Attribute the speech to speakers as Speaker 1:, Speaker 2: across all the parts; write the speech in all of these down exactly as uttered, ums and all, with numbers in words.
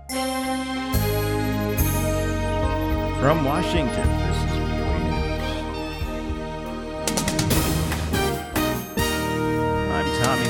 Speaker 1: From Washington, this is VOA News. I'm Tommy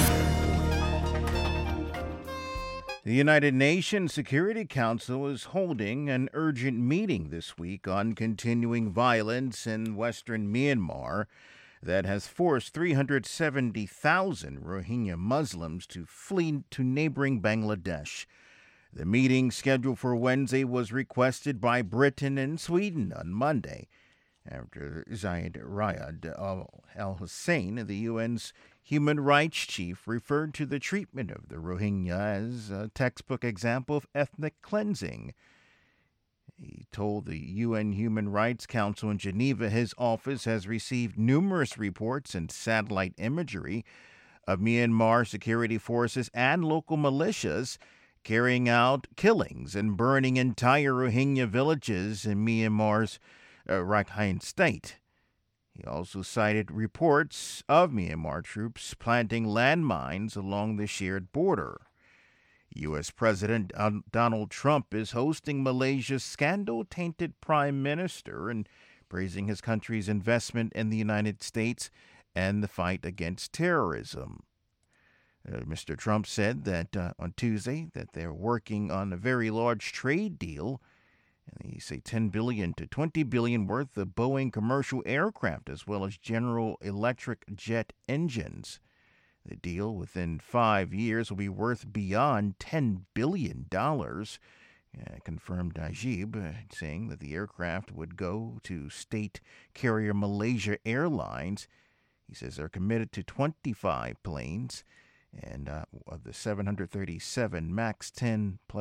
Speaker 1: McNeil. The United Nations Security Council is holding an urgent meeting this week on continuing violence in western Myanmar that has forced three hundred seventy thousand Rohingya Muslims to flee to neighboring Bangladesh. The meeting, scheduled for Wednesday, was requested by Britain and Sweden on Monday, after Zaid Riyad Al Hussein, the U N's human rights chief, referred to the treatment of the Rohingya as a textbook example of ethnic cleansing. He told the U N Human Rights Council in Geneva his office has received numerous reports and satellite imagery of Myanmar security forces and local militias carrying out killings and burning entire Rohingya villages in Myanmar's uh, Rakhine state. He also cited reports of Myanmar troops planting landmines along the shared border. U S. President Donald Trump is hosting Malaysia's scandal-tainted prime minister and praising his country's investment in the United States and the fight against terrorism. Uh, Mister Trump said that uh, on Tuesday that they're working on a very large trade deal, and he say ten billion dollars to twenty billion dollars worth of Boeing commercial aircraft as well as General Electric jet engines. The deal within five years will be worth beyond ten billion dollars, uh, confirmed Najib, uh, saying that the aircraft would go to state carrier Malaysia Airlines. He says they're committed to twenty-five planes, and uh, of the seven hundred thirty-seven MAX ten